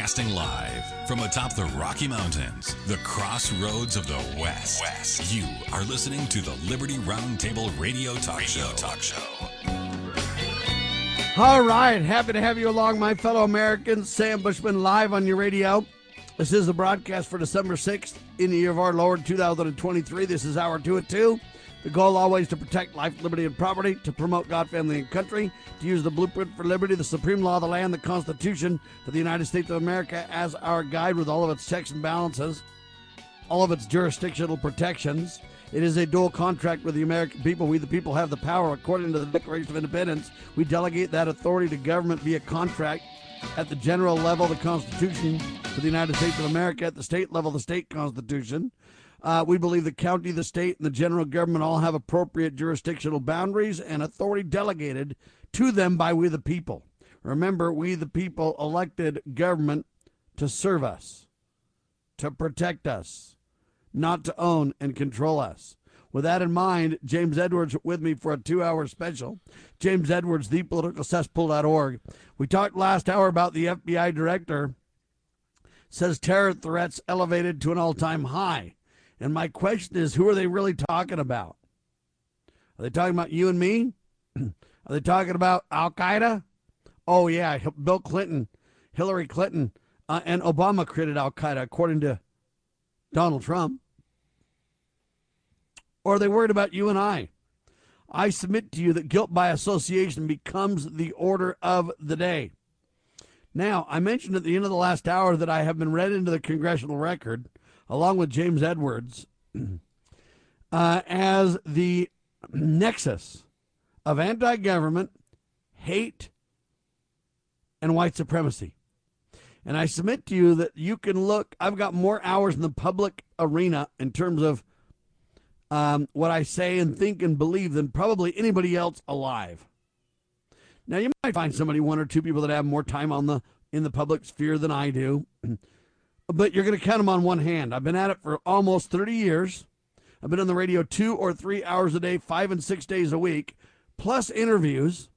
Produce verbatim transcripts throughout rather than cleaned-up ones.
Broadcasting live from atop the Rocky Mountains, the crossroads of the West. West. You are listening to the Liberty Roundtable Radio Talk Radio Show. Talk Show. All right, happy to have you along, my fellow Americans. Sam Bushman live on your radio. This is the broadcast for December sixth in the year of our Lord two thousand twenty-three. This is hour two at two. The goal always to protect life, liberty, and property, to promote God, family, and country, to use the blueprint for liberty, the supreme law of the land, the Constitution for the United States of America as our guide with all of its checks and balances, all of its jurisdictional protections. It is a dual contract with the American people. We, the people, have the power. According to the Declaration of Independence, we delegate that authority to government via contract. At the general level, the Constitution for the United States of America. At the state level, the state constitution. Uh, we believe the county, the state, and the general government all have appropriate jurisdictional boundaries and authority delegated to them by we the people. Remember, we the people elected government to serve us, to protect us, not to own and control us. With that in mind, James Edwards with me for a two-hour special. James Edwards, the political cesspool dot org. We talked last hour about the F B I director says terror threats elevated to an all-time high. And my question is, who are they really talking about? Are they talking about you and me? Are they talking about Al-Qaeda? Oh, yeah, Bill Clinton, Hillary Clinton, uh, and Obama created Al-Qaeda, according to Donald Trump. Or are they worried about you and I? I submit to you that guilt by association becomes the order of the day. Now, I mentioned at the end of the last hour that I have been read into the congressional record, along with James Edwards, uh, as the nexus of anti-government, hate, and white supremacy. And I submit to you that you can look, I've got more hours in the public arena in terms of um, what I say and think and believe than probably anybody else alive. Now, you might find somebody, one or two people that have more time on the in the public sphere than I do. But you're going to count them on one hand. I've been at it for almost thirty years. I've been on the radio two or three hours a day, five and six days a week, plus interviews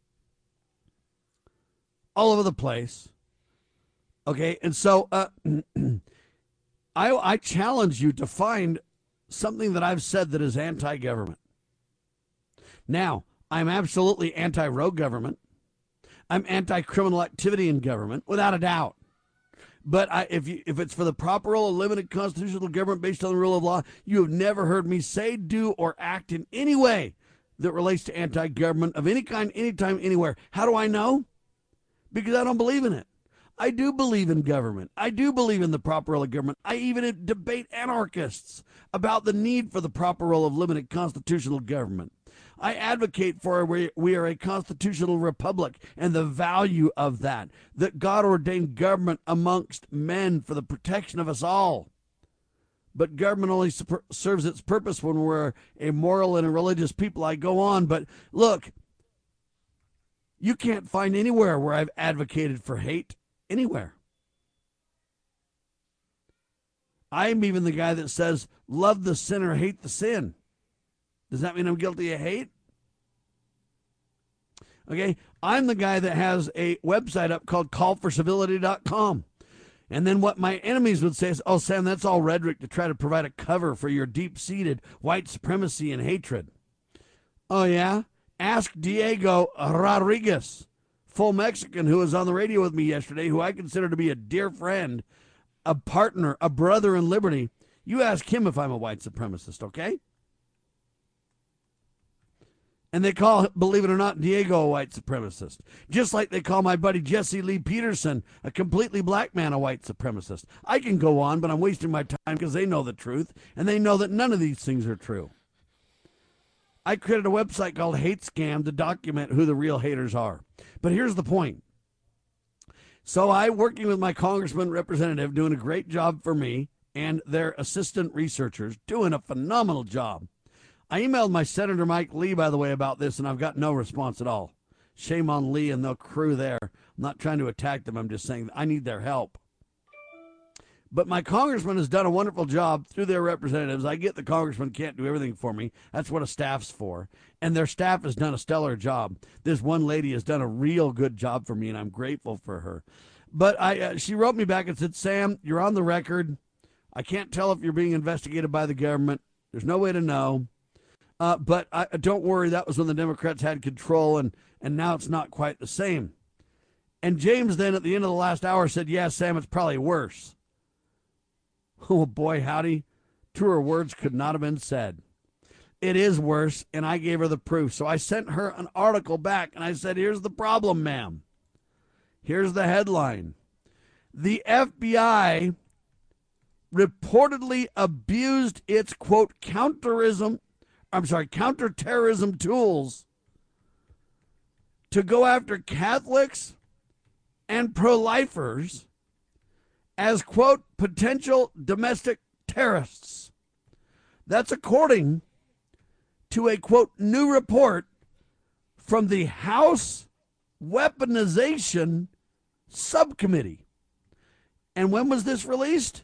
all over the place. Okay, and so uh, I, I challenge you to find something that I've said that is anti-government. Now, I'm absolutely anti-rogue government. I'm anti-criminal activity in government, without a doubt. But I, if you, if it's for the proper role of limited constitutional government based on the rule of law, you have never heard me say, do, or act in any way that relates to anti-government of any kind, anytime, anywhere. How do I know? Because I don't believe in it. I do believe in government. I do believe in the proper role of government. I even debate anarchists about the need for the proper role of limited constitutional government. I advocate for we, we are a constitutional republic and the value of that, that God ordained government amongst men for the protection of us all. But government only super, serves its purpose when we're a moral and a religious people. I go on, but look, you can't find anywhere where I've advocated for hate, anywhere. I'm even the guy that says, love the sinner, hate the sin. Does that mean I'm guilty of hate? Okay, I'm the guy that has a website up called call for civility dot com. And then what my enemies would say is, oh, Sam, that's all rhetoric to try to provide a cover for your deep-seated white supremacy and hatred. Oh, yeah? Ask Diego Rodriguez, full Mexican, who was on the radio with me yesterday, who I consider to be a dear friend, a partner, a brother in liberty. You ask him if I'm a white supremacist, okay? And they call, believe it or not, Diego a white supremacist. Just like they call my buddy Jesse Lee Peterson, a completely black man, a white supremacist. I can go on, but I'm wasting my time because they know the truth, and they know that none of these things are true. I created a website called Hate Scam to document who the real haters are. But here's the point. So I'm working with my congressman representative, doing a great job for me, and their assistant researchers doing a phenomenal job. I emailed my Senator Mike Lee, by the way, about this, and I've got no response at all. Shame on Lee and the crew there. I'm not trying to attack them. I'm just saying I need their help. But my congressman has done a wonderful job through their representatives. I get the congressman can't do everything for me. That's what a staff's for. And their staff has done a stellar job. This one lady has done a real good job for me, and I'm grateful for her. but I uh, she wrote me back and said, Sam, you're on the record. I can't tell if you're being investigated by the government. There's no way to know. Uh, but I, don't worry, that was when the Democrats had control, and, and now it's not quite the same. And James then at the end of the last hour said, yeah, Sam, it's probably worse. Oh, boy, howdy. Truer words could not have been said. It is worse, and I gave her the proof. So I sent her an article back, and I said, here's the problem, ma'am. Here's the headline. The F B I reportedly abused its, quote, counterism, I'm sorry, counterterrorism tools to go after Catholics and pro-lifers as, quote, potential domestic terrorists. That's according to a, quote, new report from the House Weaponization Subcommittee. And when was this released?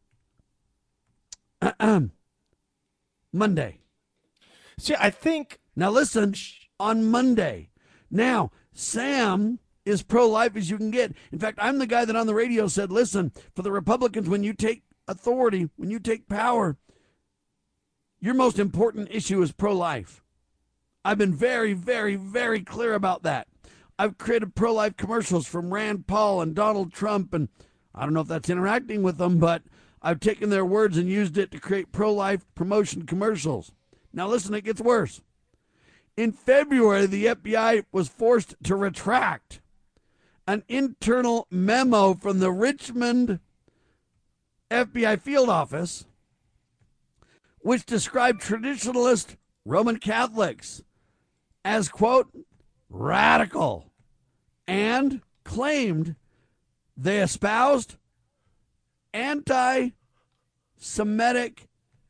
Monday. See, I think... Now listen, on Monday. Now, Sam is pro-life as you can get. In fact, I'm the guy that on the radio said, listen, for the Republicans, when you take authority, when you take power, your most important issue is pro-life. I've been very, very, very clear about that. I've created pro-life commercials from Rand Paul and Donald Trump, and I don't know if that's interacting with them, but I've taken their words and used it to create pro-life promotion commercials. Now listen, it gets worse. In February, the F B I was forced to retract an internal memo from the Richmond F B I field office, which described traditionalist Roman Catholics as, quote, radical, and claimed they espoused anti-Semitic,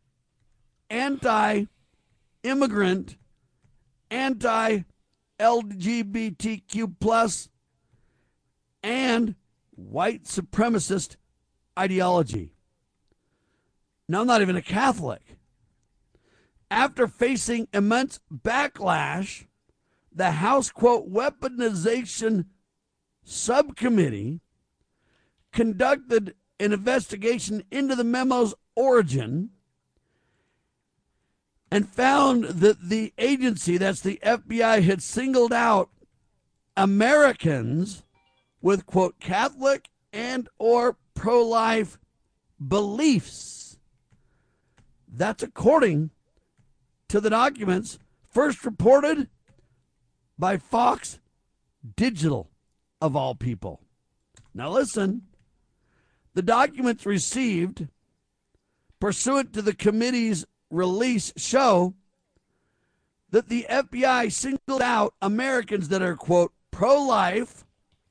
anti-immigrant, anti-L G B T Q plus, and white supremacist ideology. Now, I'm not even a Catholic. After facing immense backlash, the House, quote, Weaponization Subcommittee conducted an investigation into the memo's origin and found that the agency, that's the F B I, had singled out Americans with, quote, Catholic and or pro-life beliefs. That's according to the documents first reported by Fox Digital, of all people. Now listen, the documents received pursuant to the committee's release show that the F B I singled out Americans that are, quote, pro-life,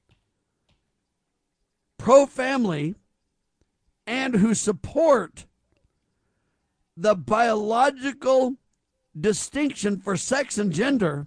pro-family, and who support the biological distinction for sex and gender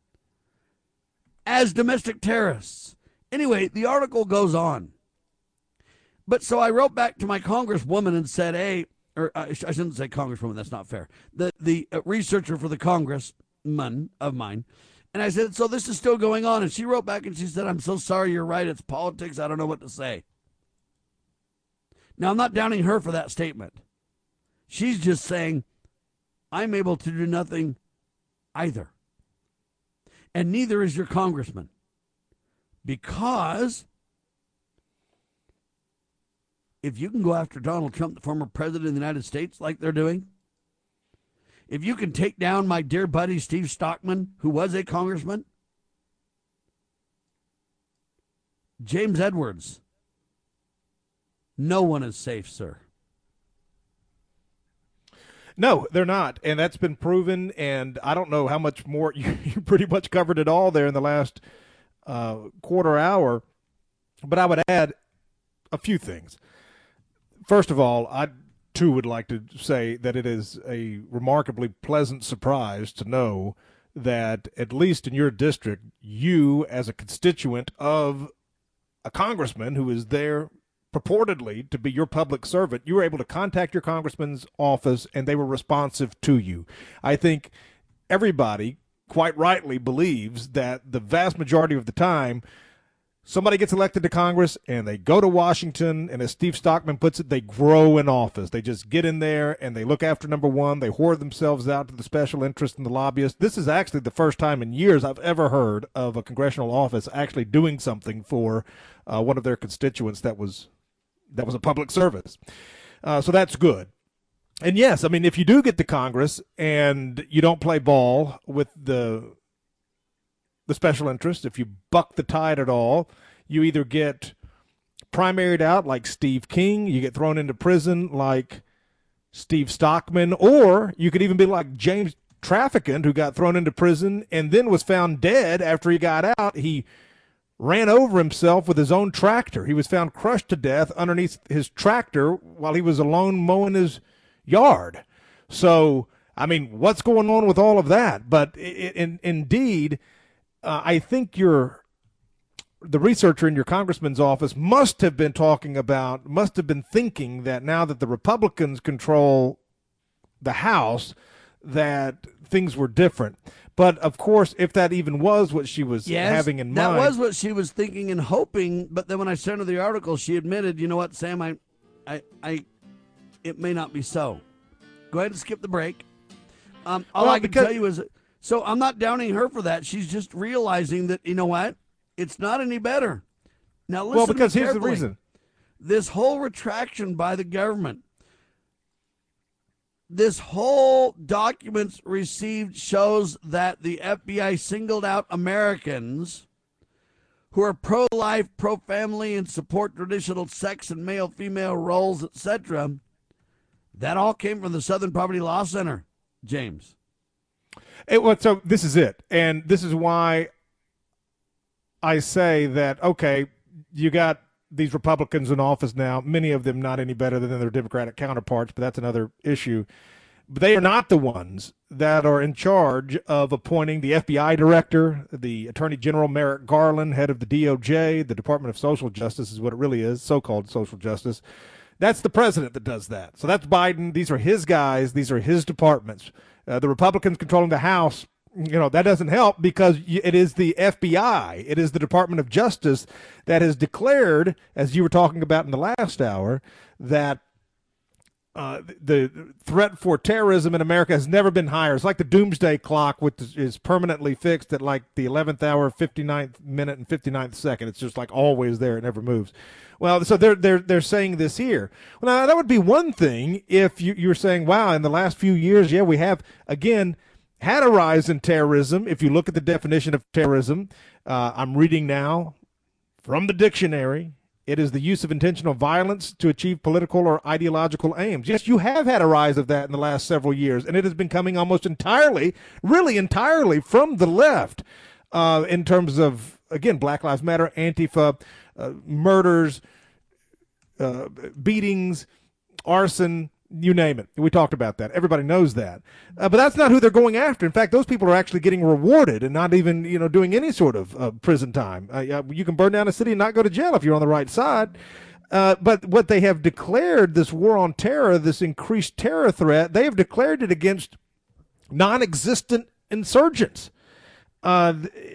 as domestic terrorists. Anyway, the article goes on. But so I wrote back to my congresswoman and said, hey, or I shouldn't say congresswoman, that's not fair. The the researcher for the congressman of mine. And I said, so this is still going on. And she wrote back and she said, I'm so sorry, you're right. It's politics. I don't know what to say. Now, I'm not downing her for that statement. She's just saying, I'm able to do nothing either. And neither is your congressman. Because if you can go after Donald Trump, the former president of the United States, like they're doing, if you can take down my dear buddy Steve Stockman, who was a congressman, James Edwards, no one is safe, sir. No, they're not, and that's been proven, and I don't know how much more. You, you pretty much covered it all there in the last uh, quarter hour, but I would add a few things. First of all, I, too, would like to say that it is a remarkably pleasant surprise to know that, at least in your district, you, as a constituent of a congressman who is there purportedly to be your public servant, you were able to contact your congressman's office and they were responsive to you. I think everybody quite rightly believes that the vast majority of the time somebody gets elected to Congress and they go to Washington, and as Steve Stockman puts it, they grow in office. They just get in there and they look after number one. They hoard themselves out to the special interest and the lobbyists. This is actually the first time in years I've ever heard of a congressional office actually doing something for uh, one of their constituents that was that was a public service. Uh, so that's good. And yes, I mean, if you do get to Congress and you don't play ball with the the special interest, if you buck the tide at all, you either get primaried out like Steve King, you get thrown into prison like Steve Stockman, or you could even be like James Traficant, who got thrown into prison and then was found dead after he got out. He ran over himself with his own tractor. He was found crushed to death underneath his tractor while he was alone mowing his yard. So, I mean, what's going on with all of that? But in, in, indeed, uh, I think your the researcher in your congressman's office must have been talking about, must have been thinking that now that the Republicans control the House, that things were different. But, of course, if that even was what she was yes, having in that mind. That was what she was thinking and hoping. But then when I sent her the article, she admitted, you know what, Sam, I, I, I it may not be so. Go ahead and skip the break. Um, all well, I can because, tell you is, so I'm not downing her for that. She's just realizing that, you know what, it's not any better. Now, listen well, because to me here's carefully. the reason. This whole retraction by the government, this whole documents received shows that the F B I singled out Americans who are pro-life, pro-family, and support traditional sex and male-female roles, et cetera. That all came from the Southern Poverty Law Center, James. It, well, so this is it, and this is why I say that, okay, you got these Republicans in office now, many of them not any better than their Democratic counterparts, but that's another issue. But they are not the ones that are in charge of appointing the F B I director, the Attorney General Merrick Garland, head of the D O J, the Department of Social Justice is what it really is, so-called social justice. That's the president that does that. So that's Biden. These are his guys. These are his departments. Uh, the Republicans controlling the House, you know, that doesn't help because it is the F B I. It is the Department of Justice that has declared, as you were talking about in the last hour, that uh, the threat for terrorism in America has never been higher. It's like the doomsday clock, which is permanently fixed at like the eleventh hour, fifty-ninth minute, and fifty-ninth second. It's just like always there. It never moves. Well, so they're they're they're saying this here. Well, now that would be one thing if you you were saying, wow, in the last few years, yeah, we have again had a rise in terrorism. If you look at the definition of terrorism, uh, I'm reading now from the dictionary. It is the use of intentional violence to achieve political or ideological aims. Yes, you have had a rise of that in the last several years, and it has been coming almost entirely, really entirely from the left uh, in terms of, again, Black Lives Matter, Antifa, uh, murders, uh, beatings, arson, you name it. We talked about that. Everybody knows that. Uh, but that's not who they're going after. In fact, those people are actually getting rewarded and not even, you know, doing any sort of uh, prison time. Uh, you can burn down a city and not go to jail if you're on the right side. Uh, but what they have declared, this war on terror, this increased terror threat, they have declared it against non-existent insurgents. Uh,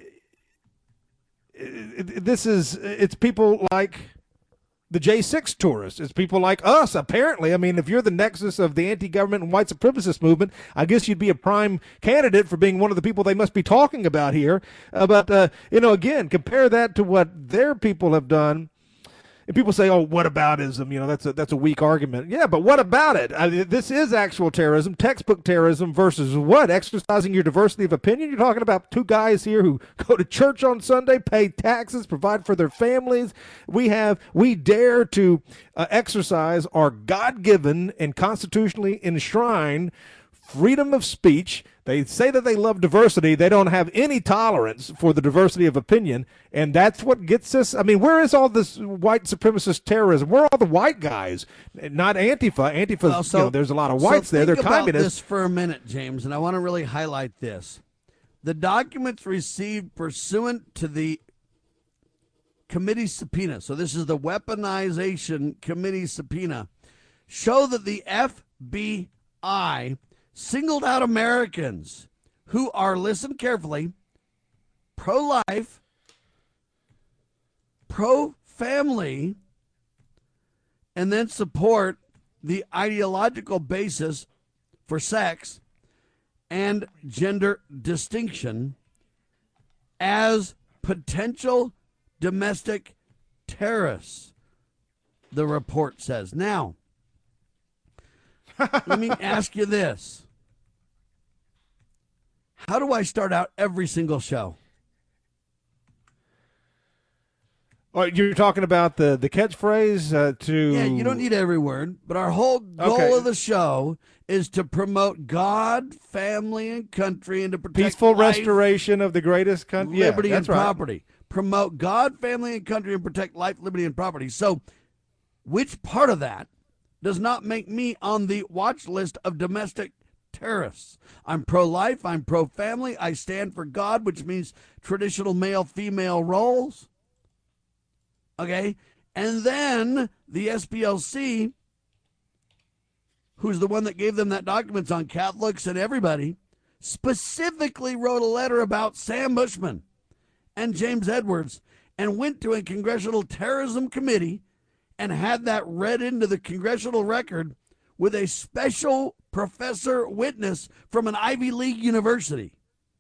this is, it's people like the J six tourists. It's people like us, apparently. I mean, if you're the nexus of the anti-government and white supremacist movement, I guess you'd be a prime candidate for being one of the people they must be talking about here. Uh, but, uh, you know, again, compare that to what their people have done. And people say, oh, whataboutism, you know, that's a, that's a weak argument. Yeah, but what about it? I mean, this is actual terrorism, textbook terrorism versus what? Exercising your diversity of opinion? You're talking about two guys here who go to church on Sunday, pay taxes, provide for their families. We have, we dare to uh, exercise our God-given and constitutionally enshrined freedom of speech. They say that they love diversity. They don't have any tolerance for the diversity of opinion, and that's what gets us. I mean, where is all this white supremacist terrorism? Where are all the white guys? Not Antifa. Antifa, well, so, you know, there's a lot of whites so there. They're think about communists. This for a minute, James, and I want to really highlight this. The documents received pursuant to the committee subpoena, so this is the Weaponization Committee subpoena, show that the F B I singled out Americans who are, listen carefully, pro-life, pro-family and then support the ideological basis for sex and gender distinction as potential domestic terrorists, the report says. Now, let me ask you this. How do I start out every single show? Oh, you're talking about the, the catchphrase uh, to... Yeah, you don't need every word, but our whole goal Okay. of the show is to promote God, family, and country, and to protect peaceful life, restoration of the greatest country. liberty, yeah, and that's right. property. Promote God, family, and country, and protect life, liberty, and property. So, which part of that does not make me on the watch list of domestic terrorists? I'm pro-life. I'm pro-family. I stand for God, which means traditional male-female roles. Okay? And then the S P L C, who's the one that gave them that documents on Catholics and everybody, specifically wrote a letter about Sam Bushman and James Edwards and went to a congressional terrorism committee and had that read into the congressional record with a special professor witness from an Ivy League university.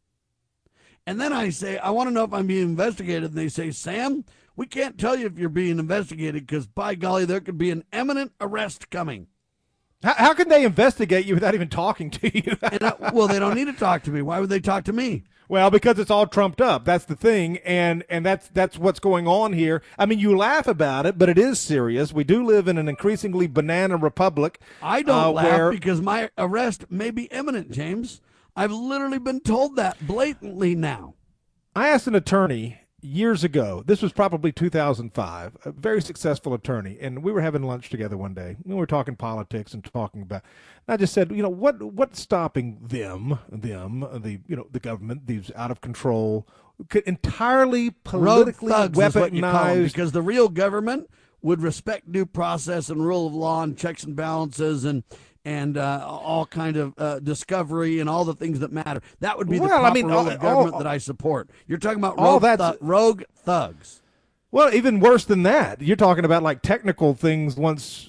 And then I say, I want to know if I'm being investigated. And they say, Sam, we can't tell you if you're being investigated because, by golly, there could be an imminent arrest coming. How, how can they investigate you without even talking to you? And I, well, they don't need to talk to me. Why would they talk to me? Well, because it's all trumped up. That's the thing, and and that's that's what's going on here. I mean, you laugh about it, but it is serious. We do live in an increasingly banana republic. I don't uh, laugh where, because my arrest may be imminent, James. I've literally been told that blatantly now. I asked an attorney years ago. This was probably two thousand five, a very successful attorney, and we were having lunch together one day. We were talking politics and talking about. And I just said, you know, what what's stopping them, them, the you know, the government, these out of control, entirely politically Rogue thugs is what you call them, weaponized. because the real government would respect due process and rule of law and checks and balances and and uh, all kind of uh, discovery and all the things that matter. That would be the Well, proper I mean, role all- of government all- that I support. You're talking about all rogue, that's- thu- rogue thugs. Well, even worse than that. You're talking about like technical things once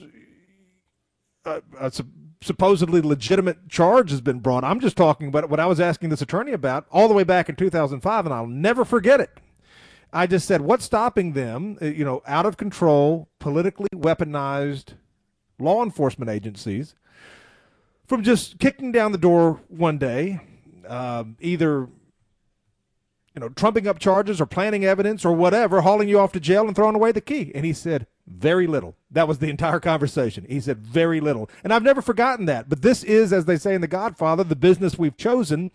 uh, a sup- supposedly legitimate charge has been brought. I'm just talking about what I was asking this attorney about all the way back in two thousand five, and I'll never forget it. I just said, what's stopping them, uh, you know, out of control, politically weaponized law enforcement agencies from just kicking down the door one day, um, either you know, trumping up charges or planting evidence or whatever, hauling you off to jail and throwing away the key? And he said, very little. That was the entire conversation. He said, very little. And I've never forgotten that. But this is, as they say in The Godfather, the business we've chosen.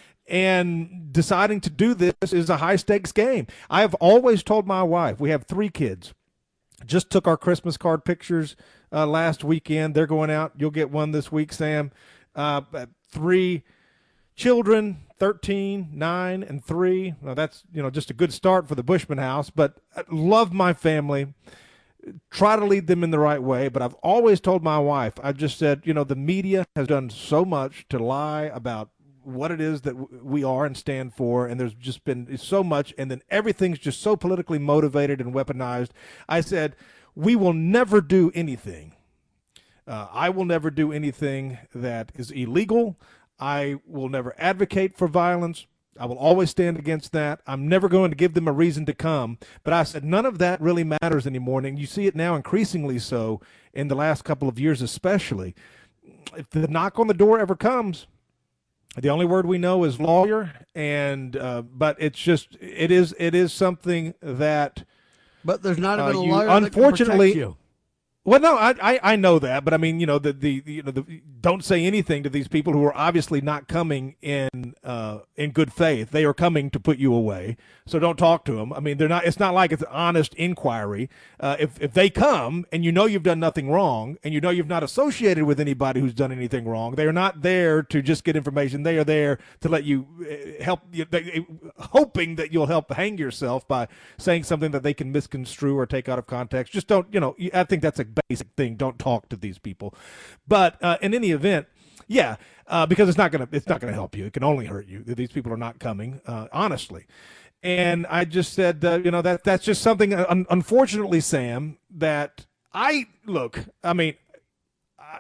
And deciding to do this is a high-stakes game. I have always told my wife, we have three kids. Just took our Christmas card pictures uh, last weekend. They're going out. You'll get one this week, Sam. Uh, three children, thirteen, nine, and three. Now that's, you know, just a good start for the Bushman house, but I love my family. Try to lead them in the right way. But I've always told my wife, I've just said, you know, the media has done so much to lie about what it is that w- we are and stand for, and there's just been so much, and then everything's just so politically motivated and weaponized. I said, we will never do anything. Uh, I will never do anything that is illegal. I will never advocate for violence. I will always stand against that. I'm never going to give them a reason to come. But I said none of that really matters anymore. And you see it now increasingly so in the last couple of years especially. If the knock on the door ever comes, the only word we know is lawyer. And uh, but it's just it is it is something that. But there's not even Uh, a you- lawyer that can unfortunately- protect you. Well, no, I, I I know that, but I mean, you know, the the, the you know, the, don't say anything to these people who are obviously not coming in uh, in good faith. They are coming to put you away, so don't talk to them. I mean, they're not. It's not like it's an honest inquiry. Uh, if if they come and you know you've done nothing wrong, and you know you've not associated with anybody who's done anything wrong, they are not there to just get information. They are there to let you uh, help you, they, hoping that you'll help hang yourself by saying something that they can misconstrue or take out of context. Just don't, you know. I think that's a basic thing. Don't talk to these people. But uh, in any event, yeah, uh, because it's not gonna it's not gonna help you. It can only hurt you. These people are not coming, uh, honestly. And I just said, uh, you know, that that's just something, un- unfortunately, Sam, that I, look, I mean, I,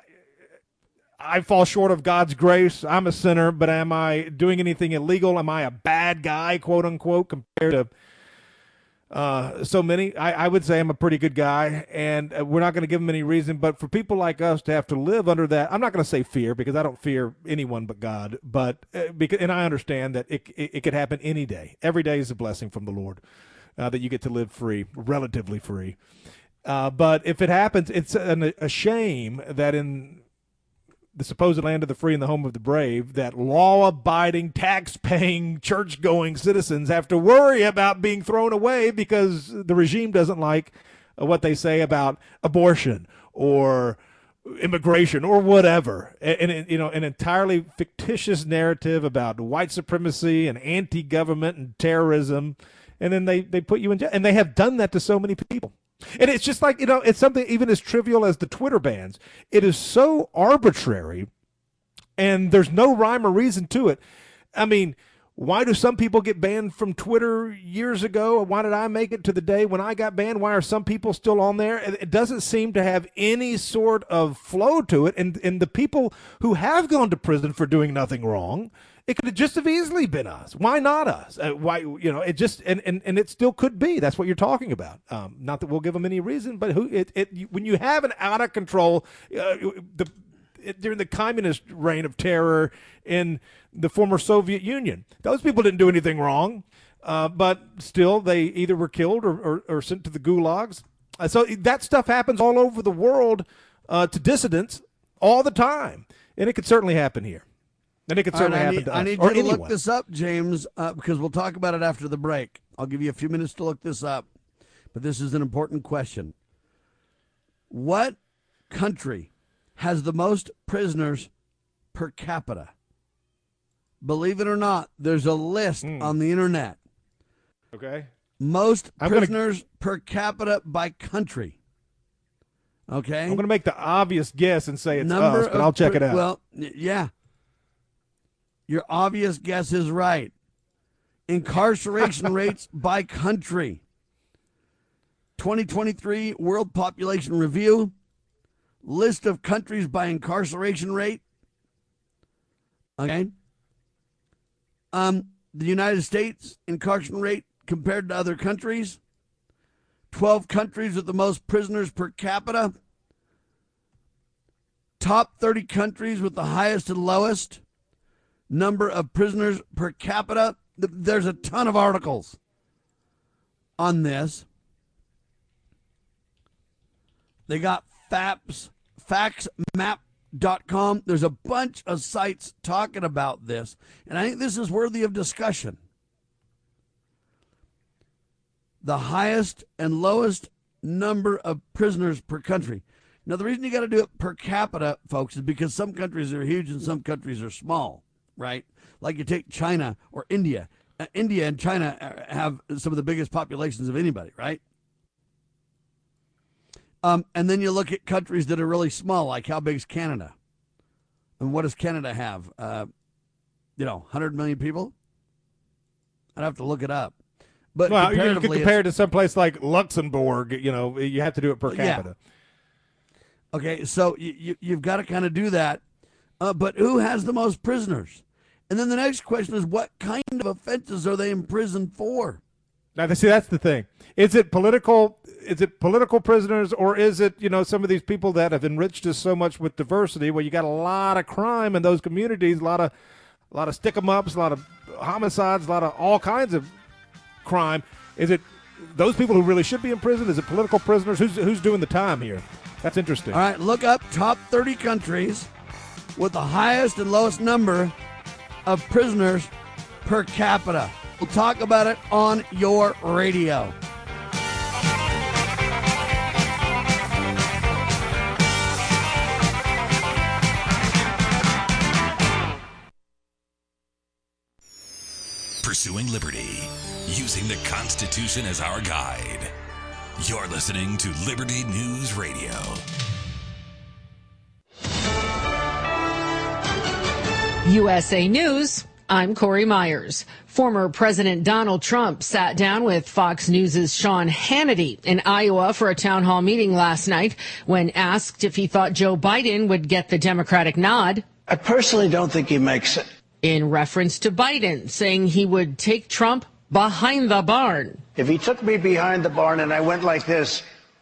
I fall short of God's grace. I'm a sinner, but am I doing anything illegal? Am I a bad guy, quote unquote, compared to uh, so many? I, I would say I'm a pretty good guy, and uh, we're not going to give them any reason. But for people like us to have to live under that, I'm not going to say fear, because I don't fear anyone but God. But uh, because, and I understand that it, it it could happen any day. Every day is a blessing from the Lord, uh, that you get to live free, relatively free. Uh, but if it happens, it's an, a shame that in the supposed land of the free and the home of the brave, that law-abiding, tax-paying, church-going citizens have to worry about being thrown away because the regime doesn't like what they say about abortion or immigration or whatever. And, and you know, an entirely fictitious narrative about white supremacy and anti-government and terrorism, and then they, they put you in jail. And they have done that to so many people. And it's just like, you know, it's something even as trivial as the Twitter bans. It is so arbitrary, and there's no rhyme or reason to it. I mean, why do some people get banned from Twitter years ago? Why did I make it to the day when I got banned? Why are some people still on there? It doesn't seem to have any sort of flow to it. And, and the people who have gone to prison for doing nothing wrong, it could have just have easily been us. Why not us? Uh, why, you know, it just, and, and, and it still could be. That's what you're talking about. Um, not that we'll give them any reason, but who, it, it, when you have an out of control, uh, the, it, during the communist reign of terror in the former Soviet Union, those people didn't do anything wrong, uh, but still they either were killed or, or, or sent to the gulags. Uh, so that stuff happens all over the world uh, to dissidents all the time. And it could certainly happen here. And it could certainly right, happen need, to us. I need or you to anyone. look this up, James, uh, because we'll talk about it after the break. I'll give you a few minutes to look this up. But this is an important question. What country has the most prisoners per capita? Believe it or not, there's a list mm. on the internet. Okay. Most I'm prisoners gonna, per capita by country. Okay. I'm going to make the obvious guess and say it's Number us, but I'll check pri- it out. Well, yeah. Your obvious guess is right. Incarceration rates by country. twenty twenty-three World Population Review. List of countries by incarceration rate. Okay. Um, the United States incarceration rate compared to other countries. twelve countries with the most prisoners per capita. Top thirty countries with the highest and lowest number of prisoners per capita. There's a ton of articles on this. They got FAPS, facts map dot com. There's a bunch of sites talking about this, and I think this is worthy of discussion. The highest and lowest number of prisoners per country. Now, the reason you got to do it per capita, folks, is because some countries are huge and some countries are small. Right? Like you take China or India. Uh, India and China have some of the biggest populations of anybody, right? Um, and then you look at countries that are really small, like how big is Canada? And what does Canada have? Uh, you know, one hundred million people? I'd have to look it up. But well, you could compare it to to some place like Luxembourg. You know, you have to do it per capita. Yeah. Okay, so you, you, you've got to kind of do that. Uh, but who has the most prisoners? And then the next question is, what kind of offenses are they in prison for? Now, see, that's the thing. Is it political? Is it political prisoners, or is it, you know, some of these people that have enriched us so much with diversity, where you got a lot of crime in those communities, a lot of, a lot of stick-em-ups, a lot of homicides, a lot of all kinds of crime? Is it those people who really should be in prison? Is it political prisoners? Who's who's doing the time here? That's interesting. All right, look up top thirty countries with the highest and lowest number of prisoners per capita. We'll talk about it on your radio. Pursuing liberty, using the Constitution as our guide. You're listening to Liberty News Radio. U S A News I'm Corey Myers. Former President Donald Trump sat down with Fox News' Sean Hannity in Iowa for a town hall meeting last night. When asked if he thought Joe Biden would get the Democratic nod, I personally don't think he makes it. In reference to Biden, saying he would take Trump behind the barn. If he took me behind the barn and I went like this,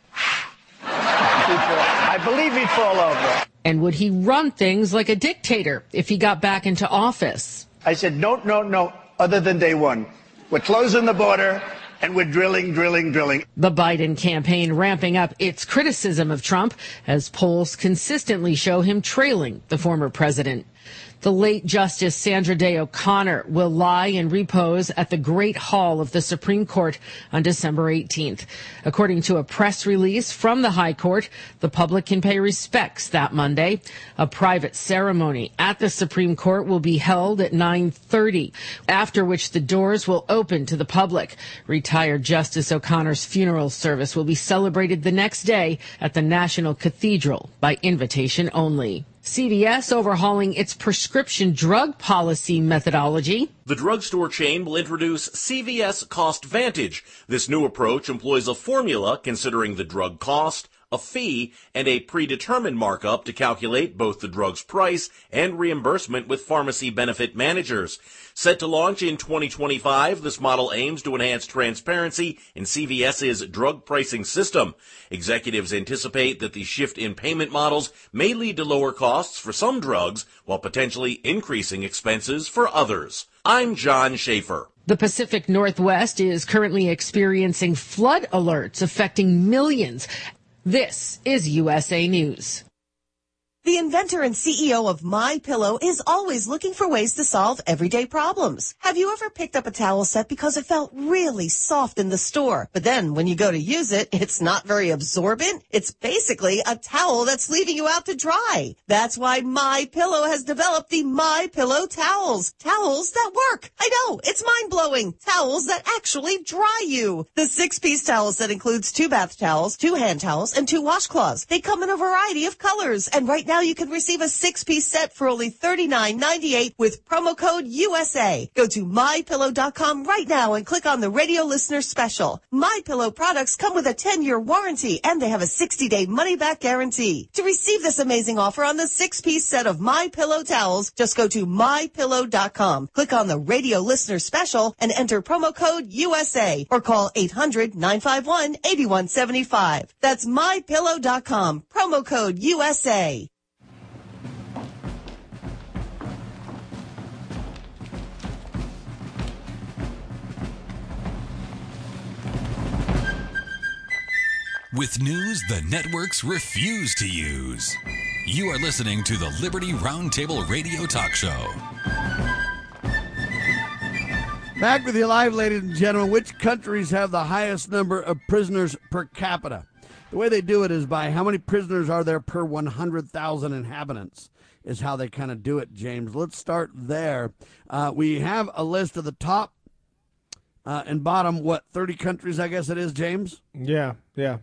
I believe he'd fall over. And would he run things like a dictator if he got back into office? I said, no, no, no, other than day one. We're closing the border and we're drilling, drilling, drilling. The Biden campaign ramping up its criticism of Trump as polls consistently show him trailing the former president. The late Justice Sandra Day O'Connor will lie in repose at the Great Hall of the Supreme Court on December eighteenth. According to a press release from the High Court, the public can pay respects that Monday. A private ceremony at the Supreme Court will be held at nine thirty, after which the doors will open to the public. Retired Justice O'Connor's funeral service will be celebrated the next day at the National Cathedral by invitation only. C V S overhauling its prescription drug policy methodology. The drugstore chain will introduce C V S Cost Vantage. This new approach employs a formula considering the drug cost, a fee, and a predetermined markup to calculate both the drug's price and reimbursement with pharmacy benefit managers. Set to launch in twenty twenty-five, this model aims to enhance transparency in CVS's drug pricing system. Executives anticipate that the shift in payment models may lead to lower costs for some drugs while potentially increasing expenses for others. I'm John Schaefer. The Pacific Northwest is currently experiencing flood alerts affecting millions. This is U S A News. The inventor and C E O of MyPillow is always looking for ways to solve everyday problems. Have you ever picked up a towel set because it felt really soft in the store, but then when you go to use it, it's not very absorbent? It's basically a towel that's leaving you out to dry. That's why MyPillow has developed the MyPillow towels. Towels that work. I know, it's mind-blowing. Towels that actually dry you. The six-piece towel set includes two bath towels, two hand towels, and two washcloths. They come in a variety of colors, and right now Now you can receive a six-piece set for only thirty-nine ninety-eight with promo code U S A. Go to my pillow dot com right now and click on the radio listener special. MyPillow products come with a ten-year warranty and they have a sixty-day money-back guarantee. To receive this amazing offer on the six-piece set of MyPillow towels, just go to my pillow dot com. Click on the radio listener special and enter promo code U S A or call eight hundred nine five one eight one seven five. That's my pillow dot com. Promo code U S A. With news the networks refuse to use. You are listening to the Liberty Roundtable Radio Talk Show. Back with you live, ladies and gentlemen. Which countries have the highest number of prisoners per capita? The way they do it is by how many prisoners are there per one hundred thousand inhabitants is how they kind of do it, James. Let's start there. Uh, we have a list of the top uh, and bottom, what, thirty countries, I guess it is, James? Yeah, yeah.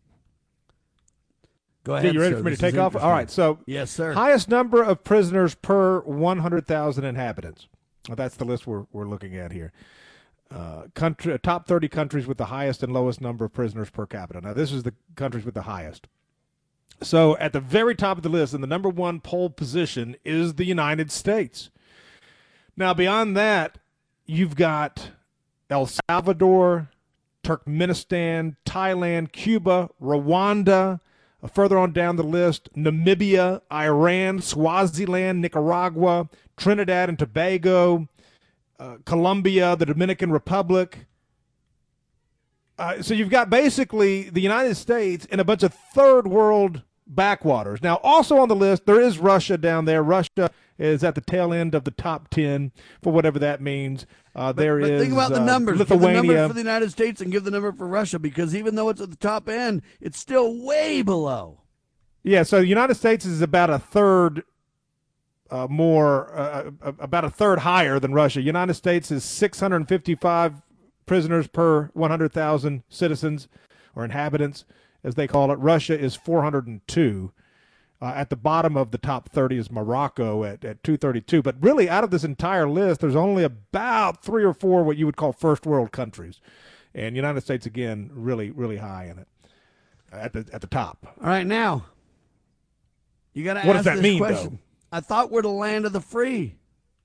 Go ahead. Yeah, you ready sir. for me to This take off? All right. So, yes, sir. Highest number of prisoners per one hundred thousand inhabitants. Well, that's the list we're we're looking at here. Uh, country top thirty countries with the highest and lowest number of prisoners per capita. Now, this is the countries with the highest. So, at the very top of the list, in the number one pole position, is the United States. Now, beyond that, you've got El Salvador, Turkmenistan, Thailand, Cuba, Rwanda. Further on down the list, Namibia, Iran, Swaziland, Nicaragua, Trinidad and Tobago, uh, Colombia, the Dominican Republic. Uh, so you've got basically the United States and a bunch of third world backwaters. Now, also on the list, there is Russia down there. Russia is at the tail end of the top ten for whatever that means. Uh, But, there but is think about the uh, numbers. Give the Lithuania. number for the United States and give the number for Russia, because even though it's at the top end, it's still way below. Yeah, so the United States is about a third uh, more, uh, about a third higher than Russia. United States is six hundred fifty-five prisoners per one hundred thousand citizens or inhabitants, as they call it. Russia is four hundred two. Uh, at the bottom of the top thirty is Morocco at, at two thirty-two. But really, out of this entire list, there's only about three or four what you would call first world countries. And United States, again, really, really high in it at the at the top. All right, now, you got to ask What does that this mean, question. though? I thought we're the land of the free.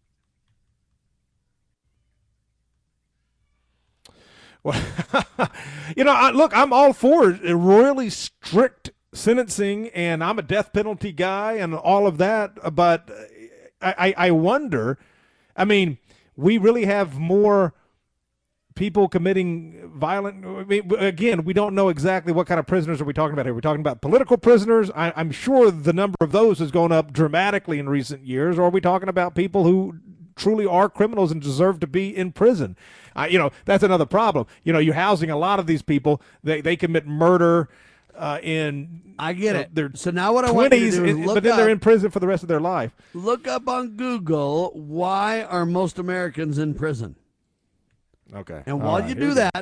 Well, you know, I, look, I'm all for a royally strict sentencing, and I'm a death penalty guy and all of that. But I, I, I wonder, I mean, we really have more people committing violent. I mean, again, we don't know exactly what kind of prisoners are we talking about here. We're talking about political prisoners. I, I'm sure the number of those has gone up dramatically in recent years. Or are we talking about people who truly are criminals and deserve to be in prison? Uh, you know, that's another problem. You know, you're housing a lot of these people. They they commit murder uh, in. I get uh, it. Their so now what I want you to do is look but then up, they're in prison for the rest of their life. Look up on Google, why are most Americans in prison? Okay. And All while right, you here do we go. that,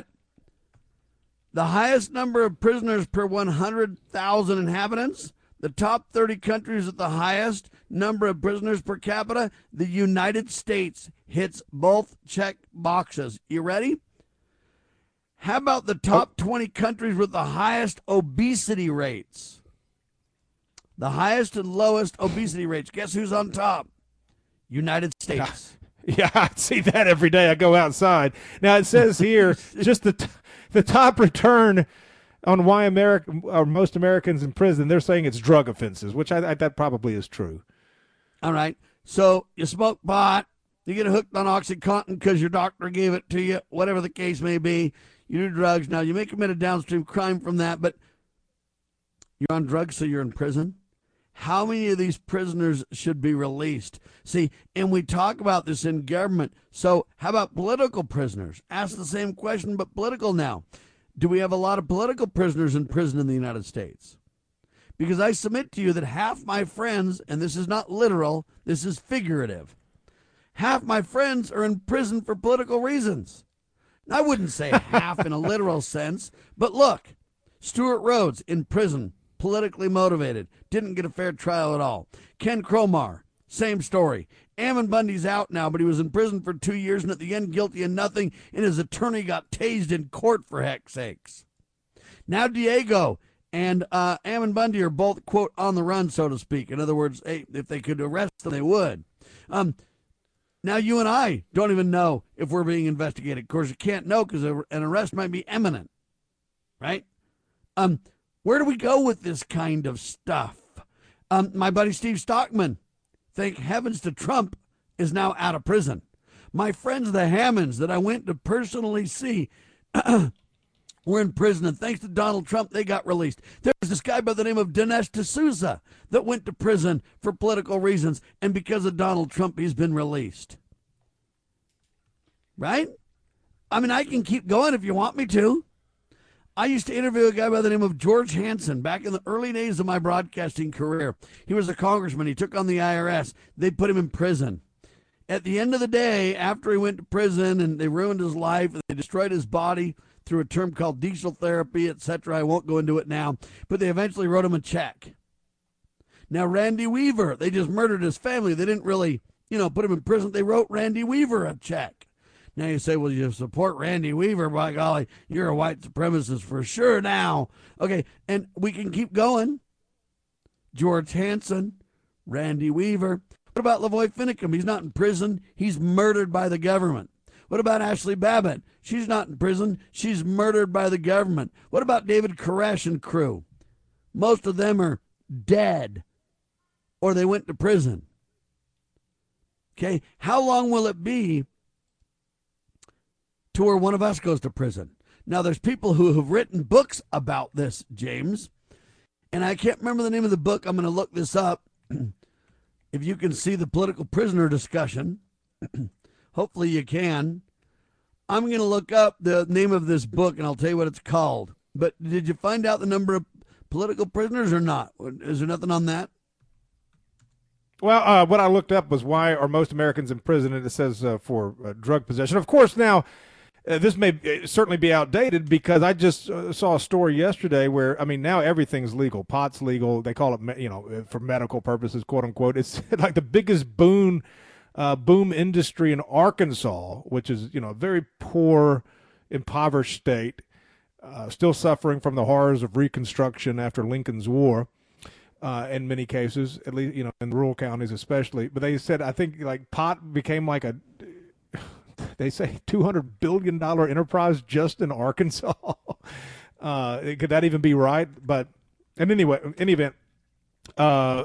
the highest number of prisoners per one hundred thousand inhabitants, the top thirty countries with the highest number of prisoners per capita, the United States hits both check boxes. You ready? How about the top twenty countries with the highest obesity rates? The highest and lowest obesity rates. Guess who's on top? United States. Yeah, I see that every day I go outside. Now, it says here just the t- the top return on why America or most Americans in prison, they're saying it's drug offenses, which I, I that probably is true. All right. So you smoke pot, you get hooked on OxyContin because your doctor gave it to you, whatever the case may be. You do drugs. Now, you may commit a downstream crime from that, but you're on drugs, so you're in prison. How many of these prisoners should be released? See, and we talk about this in government. So how about political prisoners? Ask the same question, but political now. Do we have a lot of political prisoners in prison in the United States? Because I submit to you that half my friends, and this is not literal, this is figurative, half my friends are in prison for political reasons. I wouldn't say half in a literal sense, but look, Stuart Rhodes in prison, politically motivated, didn't get a fair trial at all. Ken Cromar, same story. Ammon Bundy's out now, but he was in prison for two years and at the end guilty of nothing, and his attorney got tased in court for heck's sakes. Now Diego and uh, Ammon Bundy are both, quote, on the run, so to speak. In other words, hey, if they could arrest them, they would. Um, now you and I don't even know if we're being investigated. Of course, you can't know because an arrest might be imminent, right? Um, where do we go with this kind of stuff? Um, my buddy Steve Stockman, thank heavens to Trump, is now out of prison. My friends, the Hammonds, that I went to personally see, were in prison, and thanks to Donald Trump, they got released. There's this guy by the name of Dinesh D'Souza that went to prison for political reasons, and because of Donald Trump, he's been released. Right? I mean, I can keep going if you want me to. I used to interview a guy by the name of George Hansen back in the early days of my broadcasting career. He was a congressman. He took on the I R S. They put him in prison. At the end of the day, after he went to prison and they ruined his life, and they destroyed his body through a term called diesel therapy, et cetera. I won't go into it now, but they eventually wrote him a check. Now, Randy Weaver, they just murdered his family. They didn't really, you know, put him in prison. They wrote Randy Weaver a check. Now you say, well, you support Randy Weaver. By golly, you're a white supremacist for sure now. Okay, and we can keep going. George Hansen, Randy Weaver. What about Lavoy Finicum? He's not in prison. He's murdered by the government. What about Ashley Babbitt? She's not in prison. She's murdered by the government. What about David Koresh and crew? Most of them are dead or they went to prison. Okay, how long will it be to where one of us goes to prison? Now, there's people who have written books about this, James, and I can't remember the name of the book. I'm going to look this up. If you can see the political prisoner discussion, hopefully you can. I'm going to look up the name of this book, and I'll tell you what it's called. But did you find out the number of political prisoners or not? Is there nothing on that? Well, uh, what I looked up was why are most Americans in prison, and it says uh, for uh, drug possession. Of course, now, uh, this may uh, certainly be outdated because I just uh, saw a story yesterday where, I mean, now everything's legal. Pot's legal. They call it, me- you know, for medical purposes, quote unquote. It's like the biggest boon, uh, boom industry in Arkansas, which is, you know, a very poor, impoverished state, uh, still suffering from the horrors of Reconstruction after Lincoln's War. Uh, in many cases, at least, you know, in rural counties especially. But they said, I think, like, pot became like a, they say, two hundred billion dollars enterprise just in Arkansas. uh, could that even be right? But in anyway, in any event, uh,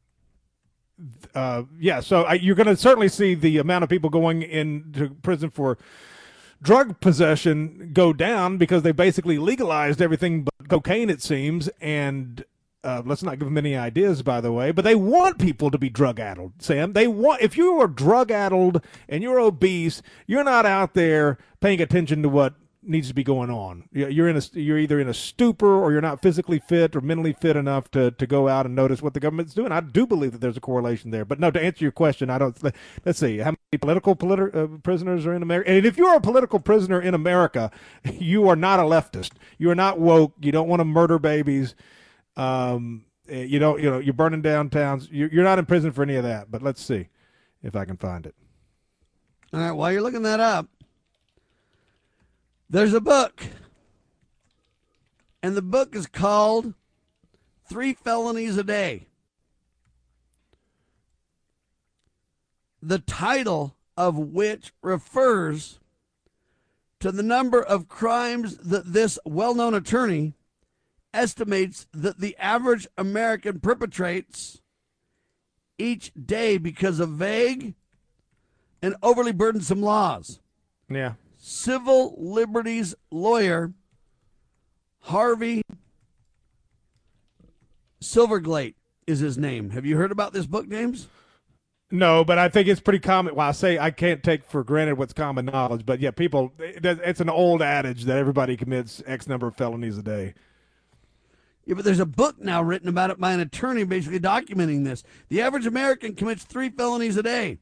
uh, yeah, so I, you're going to certainly see the amount of people going into prison for drug possession go down because they basically legalized everything but cocaine, it seems, and Uh, let's not give them any ideas, by the way, but they want people to be drug-addled, Sam. They want, if you are drug-addled and you're obese, you're not out there paying attention to what needs to be going on. You're in a, you're either in a stupor or you're not physically fit or mentally fit enough to, to go out and notice what the government's doing. I do believe that there's a correlation there. But no, to answer your question, I don't. Let's see, how many political politi- uh, prisoners are in America? And if you're a political prisoner in America, you are not a leftist. You are not woke. You don't want to murder babies. Um, you don't, you know, you're burning down towns. You're, you're not in prison for any of that, but let's see if I can find it. All right. While you're looking that up, there's a book, and the book is called Three Felonies a Day. The title of which refers to the number of crimes that this well-known attorney estimates that the average American perpetrates each day because of vague and overly burdensome laws. Yeah. Civil liberties lawyer Harvey Silverglate is his name. Have you heard about this book, James? No, but I think it's pretty common. Well, I say I can't take for granted what's common knowledge, but yeah, people, it's an old adage that everybody commits X number of felonies a day. Yeah, but there's a book now written about it by an attorney basically documenting this. The average American commits three felonies a day.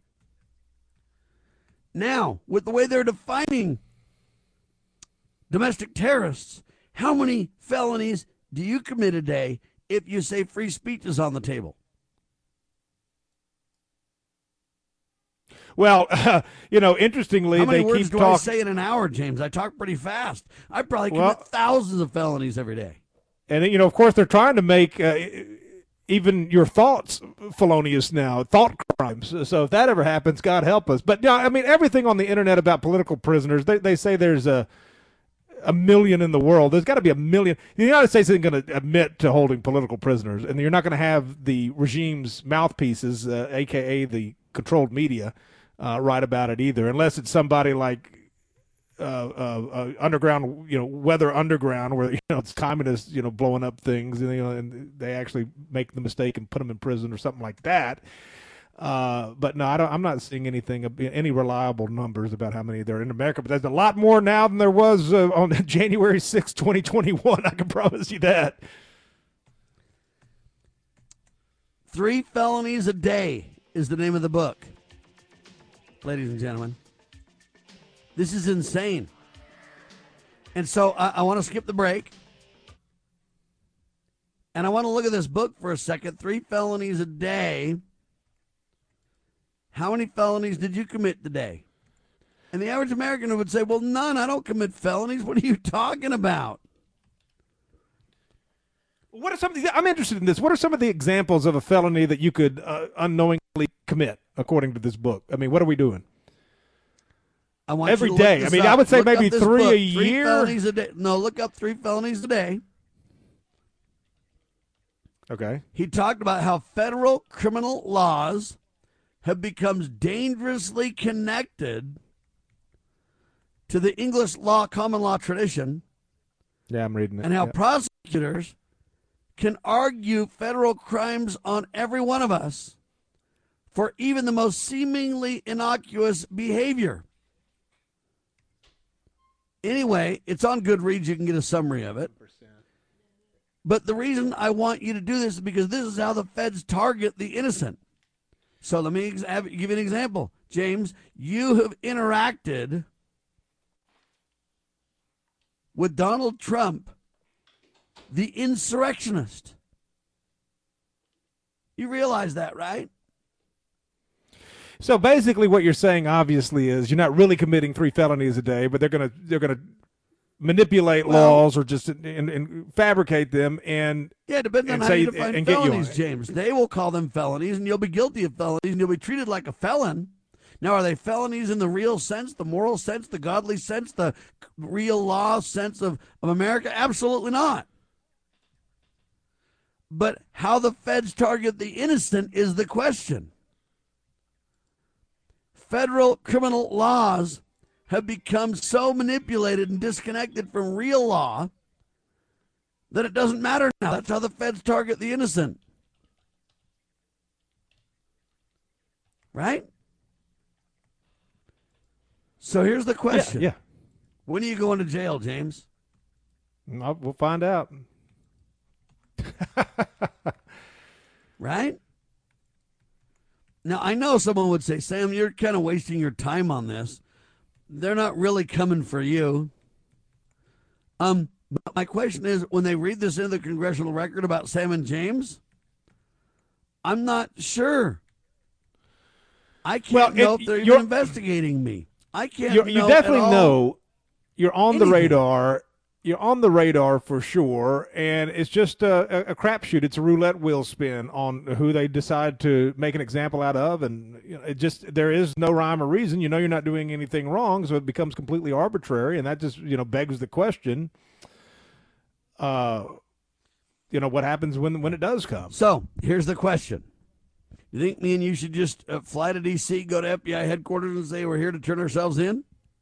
Now, with the way they're defining domestic terrorists, how many felonies do you commit a day if you say free speech is on the table? Well, uh, you know, interestingly, how many they words keep do talking. I say in an hour, James? I talk pretty fast. I probably commit Well, thousands of felonies every day. And, you know, of course, they're trying to make uh, even your thoughts felonious now, thought crimes. So if that ever happens, God help us. But, yeah, I mean, everything on the internet about political prisoners, they, they say there's a a million in the world. There's got to be a million. The United States isn't going to admit to holding political prisoners, and you're not going to have the regime's mouthpieces, uh, a k a the controlled media, uh, write about it either, unless it's somebody like Uh, uh, uh, underground, you know, Weather Underground, where, you know, it's communists, you know, blowing up things, and, you know, and they actually make the mistake and put them in prison or something like that. Uh, but no, I don't, I'm not seeing anything, any reliable numbers about how many there are in America. But there's a lot more now than there was uh, on January sixth, twenty twenty-one. I can promise you that. Three Felonies a Day is the name of the book, ladies and gentlemen. This is insane. And so I, I want to skip the break. And I want to look at this book for a second. Three felonies a day. How many felonies did you commit today? And the average American would say, well, none. I don't commit felonies. What are you talking about? What are some of the, I'm interested in this. What are some of the examples of a felony that you could uh, unknowingly commit, according to this book? I mean, what are we doing? I want Every you to day. look I this mean, up. I would say Look maybe up this three book. a Three year. felonies a day. No, look up three felonies a day. Okay. He talked about how federal criminal laws have become dangerously connected to the English law, common law tradition. Yeah, I'm reading it. And how yeah. prosecutors can argue federal crimes on every one of us for even the most seemingly innocuous behavior. Anyway, it's on Goodreads. You can get a summary of it. But the reason I want you to do this is because this is how the feds target the innocent. So let me ex- have, give you an example. James, you have interacted with Donald Trump, the insurrectionist. You realize that, right? So basically what you're saying obviously is you're not really committing three felonies a day, but they're going to they're going to manipulate well, laws or just and, and fabricate them and yeah, depending on how say, you define and felonies, get you James. They will call them felonies, and you'll be guilty of felonies, and you'll be treated like a felon. Now, are they felonies in the real sense, the moral sense, the godly sense, the real law sense of, of America? Absolutely not. But how the feds target the innocent is the question. Federal criminal laws have become so manipulated and disconnected from real law that it doesn't matter now. That's how the feds target the innocent. Right? So here's the question. Yeah. yeah. When are you going to jail, James? We'll find out. Right? Now, I know someone would say, Sam, you're kind of wasting your time on this. They're not really coming for you. Um, but my question is, when they read this into the congressional record about Sam and James, I'm not sure. I can't well, know it, if they're even investigating me. I can't you're, know You definitely at all know you're on anything. the radar. You're on the radar for sure, and it's just a, a crapshoot. It's a roulette wheel spin on who they decide to make an example out of, and you know, it just there is no rhyme or reason. You know, you're not doing anything wrong, so it becomes completely arbitrary, and that just you know begs the question. Uh, you know what happens when when it does come. So here's the question: you think me and you should just uh, fly to D C, go to F B I headquarters, and say we're here to turn ourselves in?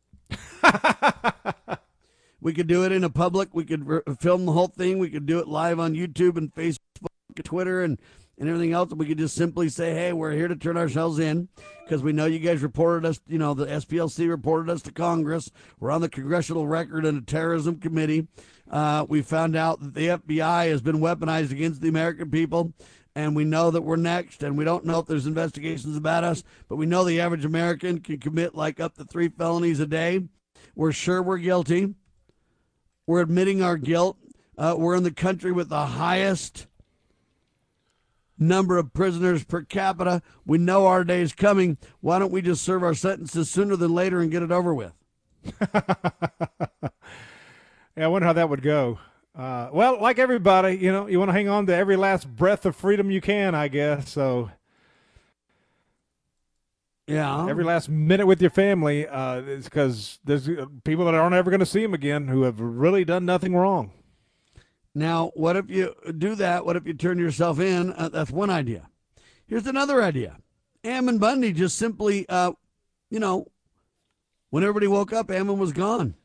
We could do it in a public. We could re- film the whole thing. We could do it live on YouTube and Facebook, and Twitter, and, and everything else. We could just simply say, hey, we're here to turn ourselves in because we know you guys reported us, you know, the S P L C reported us to Congress. We're on the congressional record in a terrorism committee. Uh, we found out that the F B I has been weaponized against the American people, and we know that we're next, and we don't know if there's investigations about us, but we know the average American can commit like up to three felonies a day. We're sure we're guilty. We're admitting our guilt. Uh, we're in the country with the highest number of prisoners per capita. We know our day is coming. Why don't we just serve our sentences sooner than later and get it over with? Yeah, I wonder how that would go. Uh, well, like everybody, you know, you want to hang on to every last breath of freedom you can, I guess. So, yeah, every last minute with your family, uh, is because there's people that aren't ever going to see them again who have really done nothing wrong. Now, what if you do that? What if you turn yourself in? Uh, that's one idea. Here's another idea. Ammon Bundy just simply, uh, you know, when everybody woke up, Ammon was gone.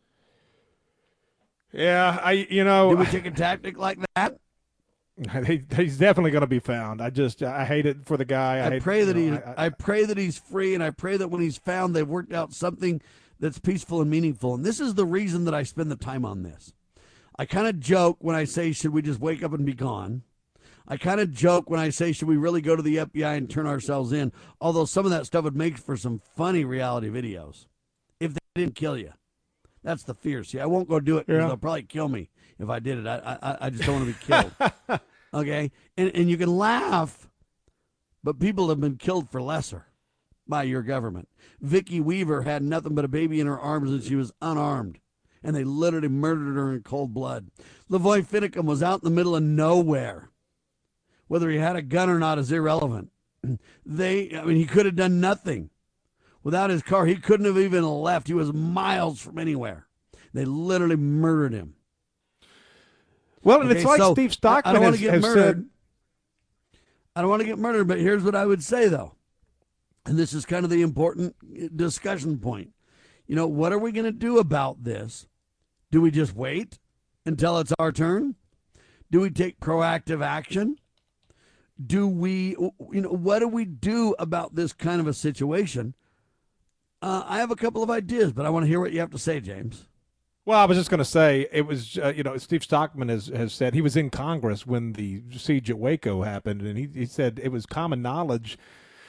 Yeah, I, you know. Did we take a tactic like that? He, he's definitely going to be found. I just, I hate it for the guy. I, I hate, pray that know, he, I, I, I pray that he's free, and I pray that when he's found, they've worked out something that's peaceful and meaningful. And this is the reason that I spend the time on this. I kind of joke when I say, should we just wake up and be gone? I kind of joke when I say, should we really go to the F B I and turn ourselves in? Although some of that stuff would make for some funny reality videos if they didn't kill you. That's the fear. See, I won't go do it because yeah. they'll probably kill me if I did it. I I, I just don't want to be killed. Okay? And, and you can laugh, but people have been killed for lesser by your government. Vicki Weaver had nothing but a baby in her arms and she was unarmed. And they literally murdered her in cold blood. Lavoy Finicum was out in the middle of nowhere. Whether he had a gun or not is irrelevant. They, I mean, he could have done nothing. Without his car, he couldn't have even left. He was miles from anywhere. They literally murdered him. Well, and Okay, it's like so Steve Stockman I don't want has, to get has murdered. said. I don't want to get murdered, but here's what I would say, though. And this is kind of the important discussion point. You know, what are we going to do about this? Do we just wait until it's our turn? Do we take proactive action? Do we, you know, what do we do about this kind of a situation? Uh, I have a couple of ideas, but I want to hear what you have to say, James. Well, I was just going to say it was, uh, you know, Steve Stockman has, has said he was in Congress when the siege at Waco happened, and he, he said it was common knowledge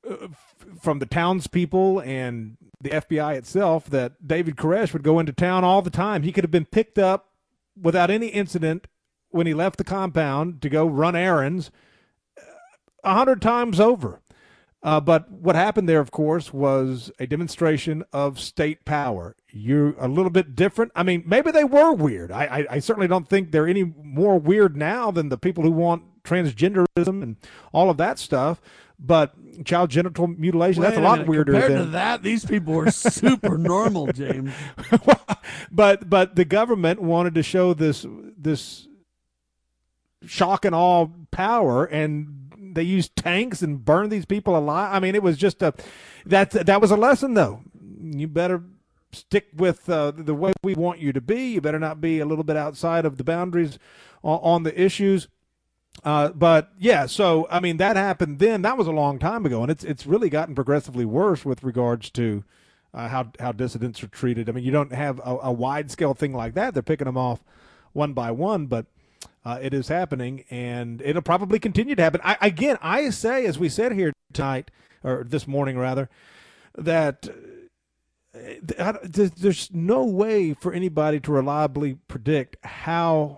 uh, from the townspeople and the F B I itself that David Koresh would go into town all the time. He could have been picked up without any incident when he left the compound to go run errands a hundred times over. Uh, but what happened there, of course, was a demonstration of state power. You're a little bit different. I mean, maybe they were weird. I, I, I certainly don't think they're any more weird now than the people who want transgenderism and all of that stuff. But child genital mutilation, Wait that's a lot minute. weirder Compared than to that. These people are super normal, James. but but the government wanted to show this this shock and awe power, and they used tanks and burned these people alive. I mean, it was just a that that was a lesson, though. You better stick with uh, the way we want you to be. You better not be a little bit outside of the boundaries on, on the issues. Uh, but yeah, so I mean that happened then. That was a long time ago, and it's it's really gotten progressively worse with regards to uh, how how dissidents are treated. I mean, you don't have a, a wide scale thing like that. They're picking them off one by one, but uh, it is happening, and it'll probably continue to happen. I, again, I say, as we said here tonight or this morning rather, that uh, there's no way for anybody to reliably predict how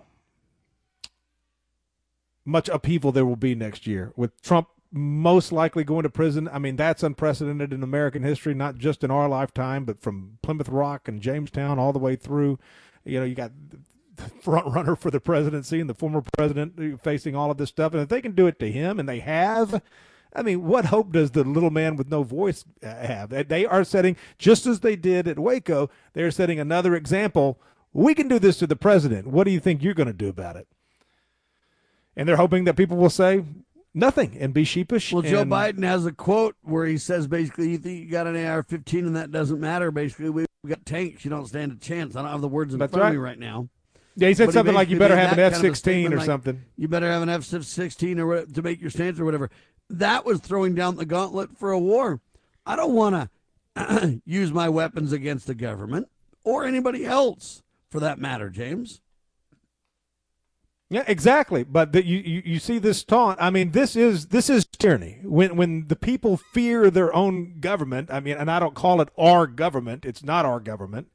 much upheaval there will be next year with Trump most likely going to prison. I mean, that's unprecedented in American history, not just in our lifetime, but from Plymouth Rock and Jamestown all the way through. You know, you got the front runner for the presidency and the former president facing all of this stuff. And if they can do it to him, and they have, I mean, what hope does the little man with no voice have? They are setting, just as they did at Waco, they're setting another example. We can do this to the president. What do you think you're going to do about it? And they're hoping that people will say nothing and be sheepish. Well, Joe and, Biden has a quote where he says, basically, you think you got an A R fifteen and that doesn't matter. Basically, we've got tanks. You don't stand a chance. I don't have the words in That's front right. of me right now. Yeah, he said But something like, you better made have an that F kind of a sixteen statement, or like, something. You better have an F sixteen or what- to make your stance or whatever. That was throwing down the gauntlet for a war. I don't want to use my weapons against the government or anybody else, for that matter, James. Yeah, exactly. But the, you, you you see this taunt. I mean, this is this is tyranny. When when the people fear their own government. I mean, and I don't call it our government. It's not our government,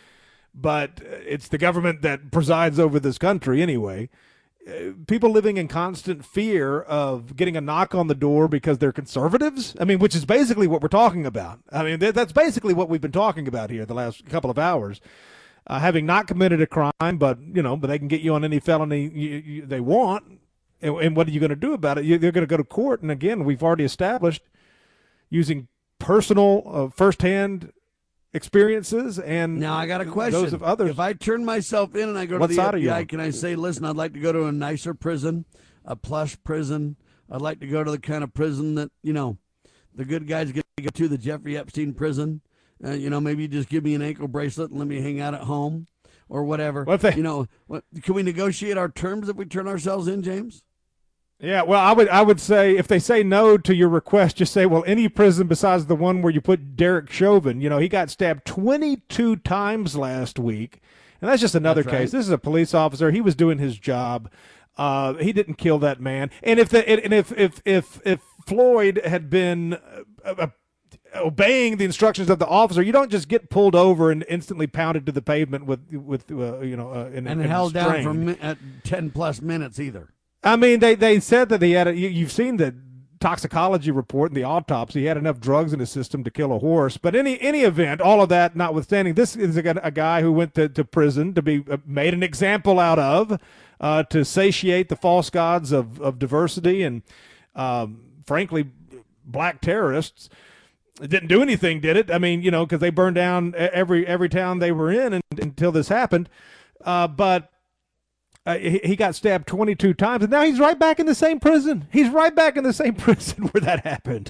but it's the government that presides over this country anyway. Uh, people living in constant fear of getting a knock on the door because they're conservatives. I mean, which is basically what we're talking about. I mean, th- that's basically what we've been talking about here the last couple of hours. Uh, having not committed a crime, but you know, but they can get you on any felony you, you, they want, and, and what are you going to do about it? You, they're going to go to court, and again, we've already established using personal, uh, firsthand experiences and Now I got a question. those of others. If I turn myself in and I go What to the side are F you B I, on? can I say, listen, I'd like to go to a nicer prison, a plush prison. I'd like to go to the kind of prison that, you know, the good guys get to go to, the Jeffrey Epstein prison. Uh, you know, maybe you just give me an ankle bracelet and let me hang out at home or whatever. What if they- you know, what, can we negotiate our terms if we turn ourselves in, James? Yeah, well, I would I would say if they say no to your request, just say, well, any prison besides the one where you put Derek Chauvin. You know, he got stabbed twenty-two times last week, and that's just another That's right. case. This is a police officer. He was doing his job. Uh, he didn't kill that man. And if the and if if if if Floyd had been uh, uh, obeying the instructions of the officer, you don't just get pulled over and instantly pounded to the pavement with with uh, you know uh, in, And in held down strain. for mi- at ten plus minutes either. I mean, they, they said that he had a, you, you've seen the toxicology report and the autopsy. He had enough drugs in his system to kill a horse. But any any event, all of that notwithstanding, this is a, a guy who went to, to prison to be uh, made an example out of, uh, to satiate the false gods of, of diversity and, um, frankly, black terrorists. It didn't do anything, did it? I mean, you know, because they burned down every every town they were in and, until this happened. Uh, but Uh, he, he got stabbed twenty-two times, and now he's right back in the same prison. He's right back in the same prison where that happened.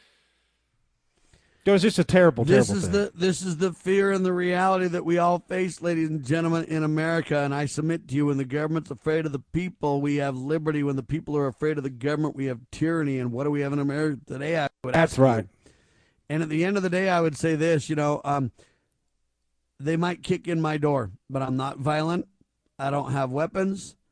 It was just a terrible, This terrible is thing. the this is the fear and the reality that we all face, ladies and gentlemen, in America. And I submit to you, when the government's afraid of the people, we have liberty. When the people are afraid of the government, we have tyranny. And what do we have in America today? I would That's ask you. right. And at the end of the day, I would say this, you know, um, they might kick in my door, but I'm not violent. I don't have weapons.